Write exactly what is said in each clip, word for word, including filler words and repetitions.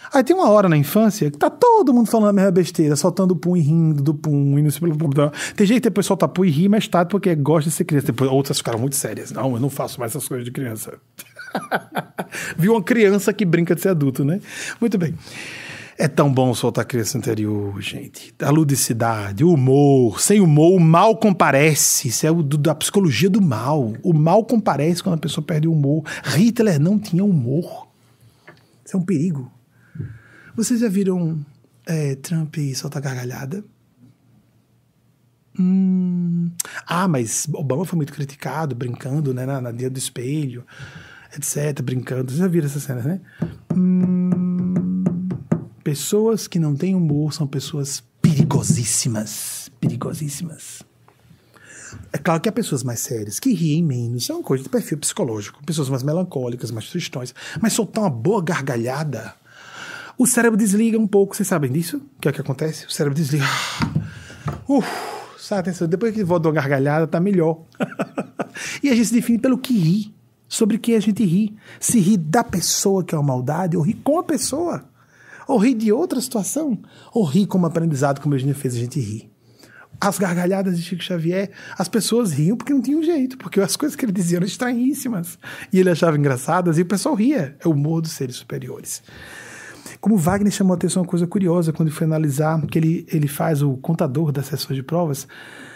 Aí tem uma hora na infância que tá todo mundo falando a mesma besteira, soltando pum e rindo do pum. E não sei, tem gente que depois solta pum e ri mais tarde porque gosta de ser criança. Depois outras ficaram muito sérias. Não, eu não faço mais essas coisas de criança. Viu uma criança que brinca de ser adulto, né? Muito bem. É tão bom soltar a criança interior, gente. A ludicidade, o humor. Sem humor, o mal comparece. Isso é o do, da psicologia do mal. O mal comparece quando a pessoa perde o humor. Hitler não tinha humor. Isso é um perigo. Vocês já viram é, Trump soltar gargalhada? Hum... Ah, mas Obama foi muito criticado, brincando, né, na, na dia do espelho, etcétera, brincando. Vocês já viram essa cena, né? Hum... Pessoas que não têm humor são pessoas perigosíssimas. Perigosíssimas. É claro que há pessoas mais sérias, que riem menos. Isso é uma coisa de perfil psicológico. Pessoas mais melancólicas, mais tristões. Mas soltar uma boa gargalhada... O cérebro desliga um pouco, vocês sabem disso? O que é que acontece? O cérebro desliga. Uf, sabe, atenção, depois que volta uma gargalhada, tá melhor. E a gente se define pelo que ri, sobre que a gente ri. Se ri da pessoa que é uma maldade, ou ri com a pessoa. Ou ri de outra situação. Ou ri como aprendizado, como a gente fez a gente rir. As gargalhadas de Chico Xavier, as pessoas riam porque não tinham jeito, porque as coisas que ele dizia eram estranhíssimas. E ele achava engraçadas e o pessoal ria. É o humor dos seres superiores. Como Wagner chamou a atenção uma coisa curiosa quando foi analisar, que ele, ele faz o contador das sessões de provas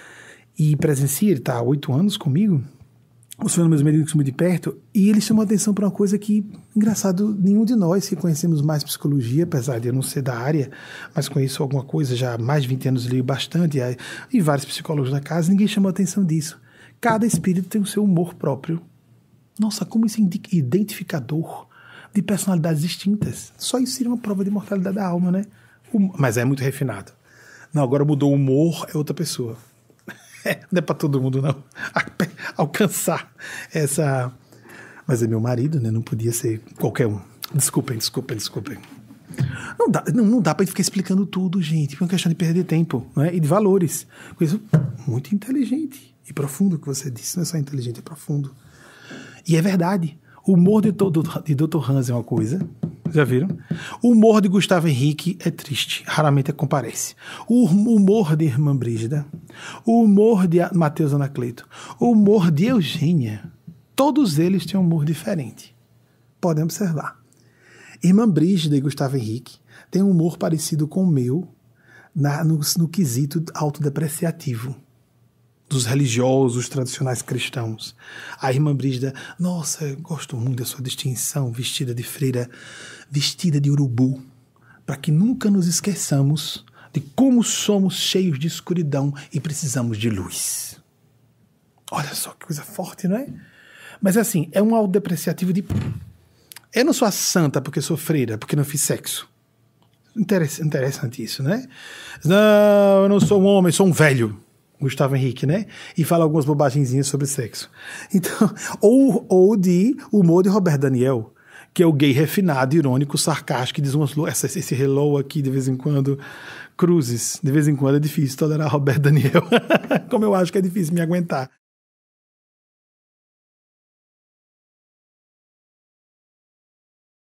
e presencia, ele está há oito anos comigo, os fenômenos médicos muito de perto, e ele chamou a atenção para uma coisa que, engraçado, nenhum de nós que conhecemos mais psicologia, apesar de eu não ser da área, mas conheço alguma coisa, já há mais de vinte anos leio bastante, e vários psicólogos na casa, ninguém chamou a atenção disso. Cada espírito tem o seu humor próprio. Nossa, como isso é identificador de personalidades distintas. Só isso seria uma prova de imortalidade da alma, né? O, mas é muito refinado. Não, agora mudou o humor, é outra pessoa. É, não é pra todo mundo, não. Alcançar essa... Mas é meu marido, né? Não podia ser qualquer um. Desculpem, desculpem, desculpem. Não dá, não, não dá pra ficar explicando tudo, gente. É uma questão de perder tempo, né? E de valores. Coisa muito inteligente e profundo que você disse. Não é só inteligente, é profundo. E é verdade. O humor de, de doutor Hans é uma coisa, já viram? O humor de Gustavo Henrique é triste, raramente comparece. O humor de Irmã Brígida, o humor de Matheus Anacleto, o humor de Eugênia, todos eles têm um humor diferente. Podem observar. Irmã Brígida e Gustavo Henrique têm um humor parecido com o meu na, no, no quesito autodepreciativo. Dos religiosos tradicionais cristãos. A irmã Brígida, nossa, eu gosto muito da sua distinção, vestida de freira, vestida de urubu, para que nunca nos esqueçamos de como somos cheios de escuridão e precisamos de luz. Olha só que coisa forte, não é? Mas assim, é um autodepreciativo de... Eu não sou a santa porque sou freira, porque não fiz sexo. Interessante isso, né? Não, eu não sou um homem, sou um velho. Gustavo Henrique, né? E fala algumas bobagenzinhas sobre sexo. Então, ou, ou de humor de Roberto Daniel, que é o gay refinado, irônico, sarcástico, que diz umas... Essa, esse hello aqui, de vez em quando, cruzes. De vez em quando é difícil tolerar Roberto Daniel. Como eu acho que é difícil me aguentar.